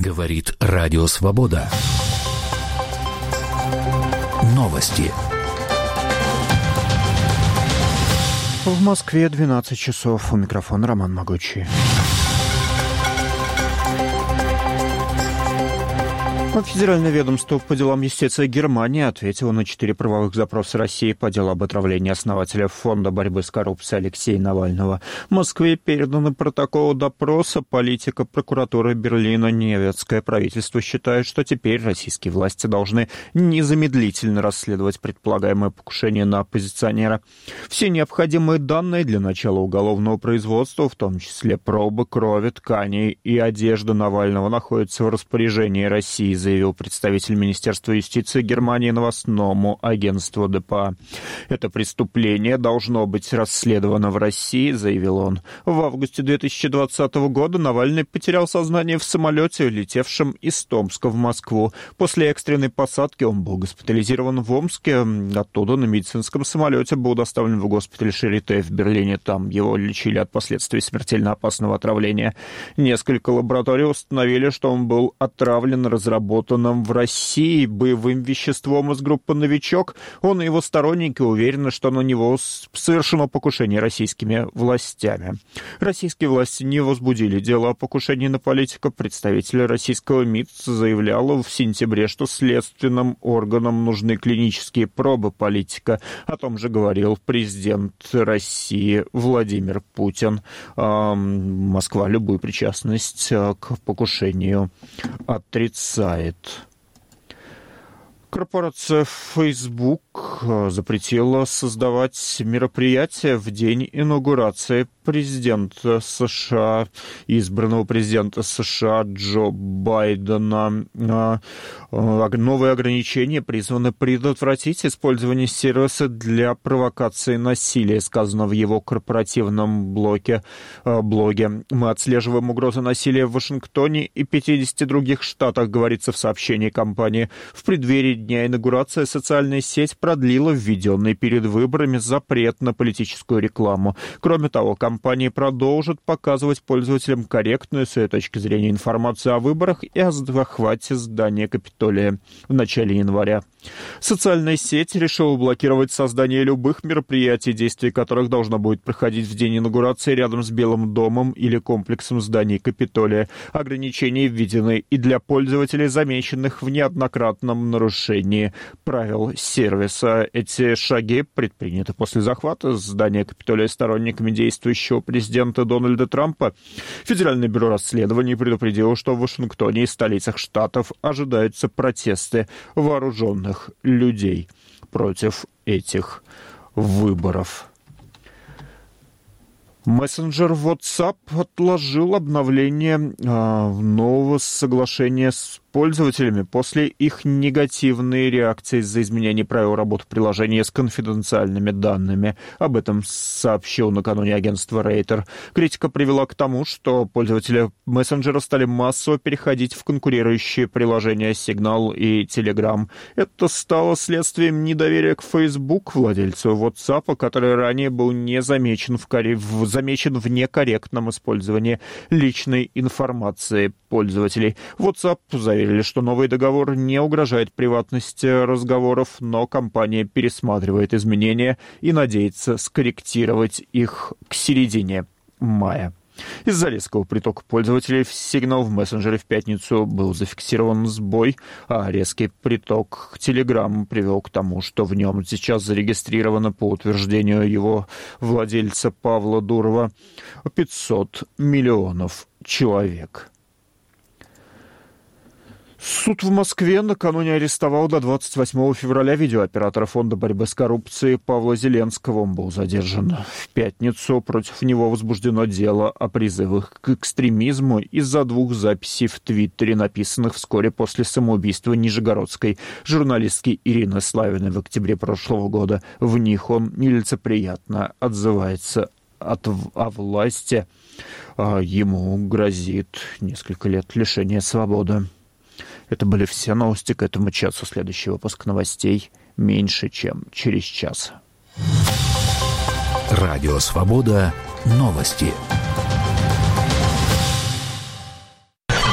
Говорит Радио Свобода. Новости. В Москве 12 часов. У микрофона Роман Могучий. Федеральное ведомство по делам юстиции Германии ответило на 4 правовых запроса России по делу об отравлении основателя Фонда борьбы с коррупцией Алексея Навального. В Москве переданы протоколы допроса политика прокуратуры Берлина. Немецкое правительство считает, что теперь российские власти должны незамедлительно расследовать предполагаемое покушение на оппозиционера. Все необходимые данные для начала уголовного производства, в том числе пробы крови, тканей и одежды Навального, находятся в распоряжении России, заявил представитель Министерства юстиции Германии новостному агентству ДПА. Это преступление должно быть расследовано в России, заявил он. В августе 2020 года Навальный потерял сознание в самолете, летевшем из Томска в Москву. После экстренной посадки он был госпитализирован в Омске. Оттуда на медицинском самолете был доставлен в госпиталь Шарите в Берлине. Там его лечили от последствий смертельно опасного отравления. Несколько лабораторий установили, что он был отравлен разработанным в России боевым веществом из группы «Новичок». Он и его сторонники уверены, что на него совершено покушение российскими властями. Российские власти не возбудили дело о покушении на политика. Представитель российского МИД заявлял в сентябре, что следственным органам нужны клинические пробы политика. О том же говорил президент России Владимир Путин. Москва любую причастность к покушению отрицает. Корпорация Facebook запретила создавать мероприятия в день инаугурации президента США, избранного президента США Джо Байдена. Новые ограничения призваны предотвратить использование сервиса для провокации насилия, сказано в его корпоративном блоге. Мы отслеживаем угрозы насилия в Вашингтоне и 50 других штатах, говорится в сообщении компании. В преддверии дня инаугурации социальная сеть продлила введенный перед выборами запрет на политическую рекламу. Кроме того, компания продолжит показывать пользователям корректную с ее точки зрения информацию о выборах и о захвате здания Капитолия в начале января. Социальная сеть решила блокировать создание любых мероприятий, действие которых должно будет проходить в день инаугурации рядом с Белым домом или комплексом зданий Капитолия. Ограничения введены и для пользователей, замеченных в неоднократном нарушении правил сервиса. Эти шаги предприняты после захвата здания Капитолия сторонниками действующего президента Дональда Трампа. Федеральное бюро расследований предупредило, что в Вашингтоне и столицах штатов ожидаются протесты вооруженных людей против этих выборов. Мессенджер WhatsApp отложил обновление нового соглашения с пользователями после их негативной реакции из-за изменения правил работы приложения с конфиденциальными данными. Об этом сообщил накануне агентство Рейтер. Критика привела к тому, что пользователи мессенджера стали массово переходить в конкурирующие приложения Signal и Telegram. Это стало следствием недоверия к Facebook, владельцу WhatsApp, который ранее был не замечен в некорректном использовании личной информации пользователей. WhatsApp заверили, что новый договор не угрожает приватности разговоров, но компания пересматривает изменения и надеется скорректировать их к середине мая. Из-за резкого притока пользователей в Signal в мессенджере в пятницу был зафиксирован сбой, а резкий приток к Telegram привел к тому, что в нем сейчас зарегистрировано, по утверждению его владельца Павла Дурова, 500 миллионов человек. Суд в Москве накануне арестовал до 28 февраля видеооператора Фонда борьбы с коррупцией Павла Зеленского. Он был задержан в пятницу. Против него возбуждено дело о призывах к экстремизму из-за 2 записей в Твиттере, написанных вскоре после самоубийства нижегородской журналистки Ирины Славиной в октябре прошлого года. В них он нелицеприятно отзывается о власти. Ему грозит несколько лет лишения свободы. Это были все новости к этому часу. Следующий выпуск новостей меньше, чем через час. Радио «Свобода». Новости.